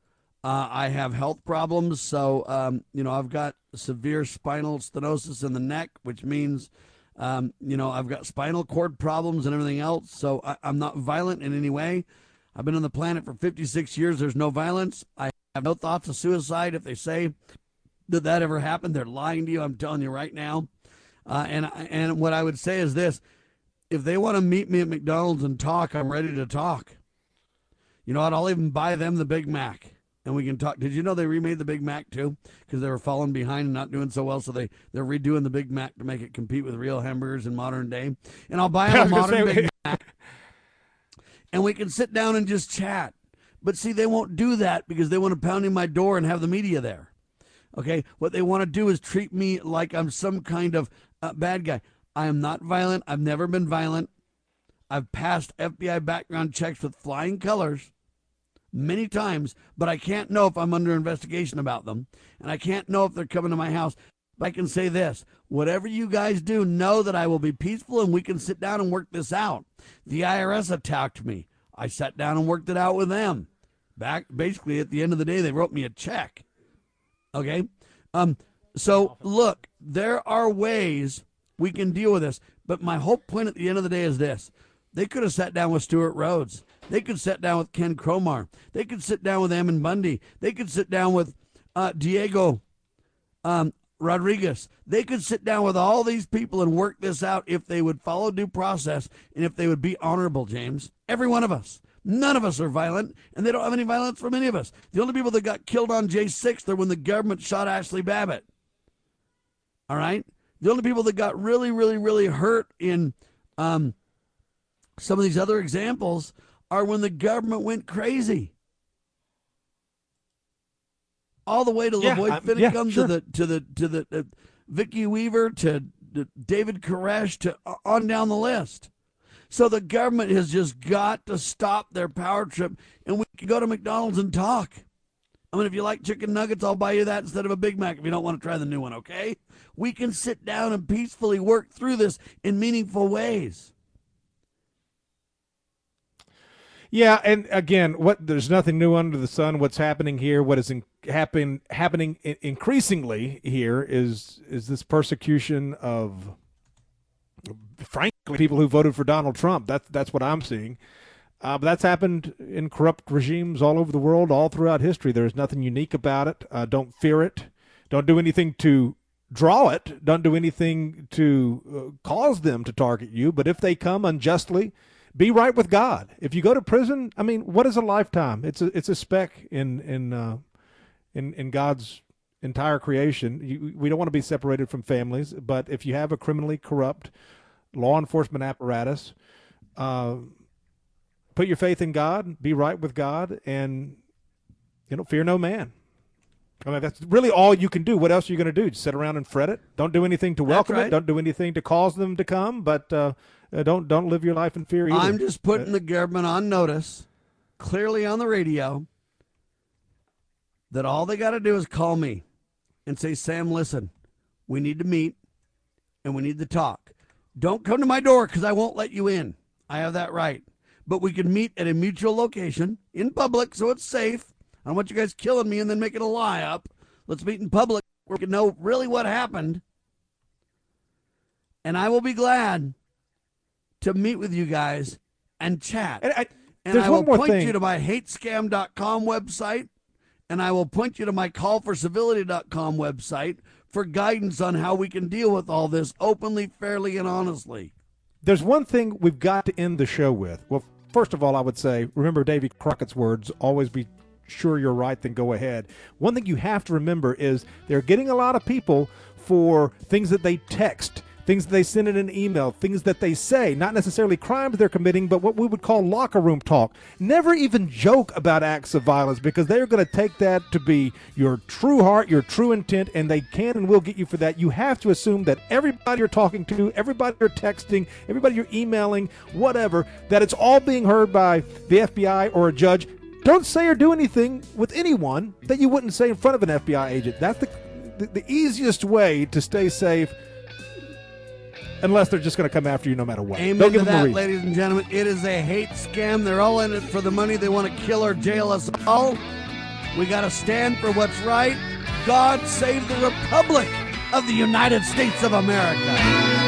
Uh, I have health problems, so um, you know I've got severe spinal stenosis in the neck, which means um, you know I've got spinal cord problems and everything else. So I, I'm not violent in any way. I've been on the planet for fifty-six years. There's no violence. I have no thoughts of suicide. If they say that that ever happened, they're lying to you. I'm telling you right now. Uh, and and what I would say is this: if they want to meet me at McDonald's and talk, I'm ready to talk. You know what? I'll even buy them the Big Mac. And we can talk. Did you know they remade the Big Mac too? Because they were falling behind and not doing so well, so they they're redoing the Big Mac to make it compete with real hamburgers in modern day. And I'll buy them a modern Big Mac, and we can sit down and just chat. But see, they won't do that because they want to pound in my door and have the media there. Okay, what they want to do is treat me like I'm some kind of uh, bad guy. I am not violent. I've never been violent. I've passed F B I background checks with flying colors many times, but I can't know if I'm under investigation about them, and I can't know if they're coming to my house. But I can say this: whatever you guys do, know that I will be peaceful, and we can sit down and work this out. The I R S attacked me. I sat down and worked it out with them. Back, basically, at the end of the day, they wrote me a check. Okay? Um. So, look, there are ways we can deal with this, but my whole point at the end of the day is this. They could have sat down with Stuart Rhodes. They could sit down with Ken Cromar. They could sit down with Ammon Bundy. They could sit down with uh, Diego um, Rodriguez. They could sit down with all these people and work this out if they would follow due process and if they would be honorable, James. Every one of us. None of us are violent, and they don't have any violence from any of us. The only people that got killed on J sixth are when the government shot Ashley Babbitt. All right? The only people that got really, really, really hurt in um, some of these other examples are when the government went crazy. All the way to yeah, LaVoy I, Finicum, yeah, sure. to the to the to the uh, Vicky Weaver, to, to David Koresh, to uh, on down the list. So the government has just got to stop their power trip, and we can go to McDonald's and talk. I mean, if you like chicken nuggets, I'll buy you that instead of a Big Mac if you don't want to try the new one, okay? We can sit down and peacefully work through this in meaningful ways. Yeah, and again, what there's nothing new under the sun. What's happening here, what is in, happen, happening in, increasingly here is is this persecution of, frankly, people who voted for Donald Trump. That's that's what I'm seeing. Uh, but that's happened in corrupt regimes all over the world, all throughout history. There's nothing unique about it. Uh, don't fear it. Don't do anything to draw it. Don't do anything to uh, cause them to target you. But if they come unjustly, be right with God. If you go to prison, I mean, what is a lifetime? It's a it's a speck in in uh, in in God's entire creation. You, we don't want to be separated from families, but if you have a criminally corrupt law enforcement apparatus, uh, put your faith in God, be right with God, and you know, fear no man. I mean, that's really all you can do. What else are you going to do? Just sit around and fret it? Don't do anything to welcome right. it. Don't do anything to cause them to come, but uh, uh, don't don't live your life in fear either. I'm just putting uh, the government on notice, clearly on the radio, that all they got to do is call me and say, Sam, listen, we need to meet and we need to talk. Don't come to my door because I won't let you in. I have that right. But we can meet at a mutual location in public so it's safe. I don't want you guys killing me and then making a lie up. Let's meet in public where we can know really what happened. And I will be glad to meet with you guys and chat. And I, and I will point thing. you to my hate scam dot com website, and I will point you to my call for civility dot com website for guidance on how we can deal with all this openly, fairly, and honestly. There's one thing we've got to end the show with. Well, first of all, I would say, remember Davy Crockett's words, always be sure you're right, then go ahead. One thing you have to remember is they're getting a lot of people for things that they text, things that they send in an email, things that they say, not necessarily crimes they're committing, but what we would call locker room talk. Never even joke about acts of violence because they're going to take that to be your true heart, your true intent, and they can and will get you for that. You have to assume that everybody you're talking to, everybody you're texting, everybody you're emailing, whatever, that it's all being heard by the F B I or a judge. Don't say or do anything with anyone that you wouldn't say in front of an F B I agent. That's the the, the easiest way to stay safe, unless they're just going to come after you no matter what. Amen Don't give to them a that, reason. ladies and gentlemen. It is a hate scam. They're all in it for the money. They want to kill or jail us all. We got to stand for what's right. God save the Republic of the United States of America.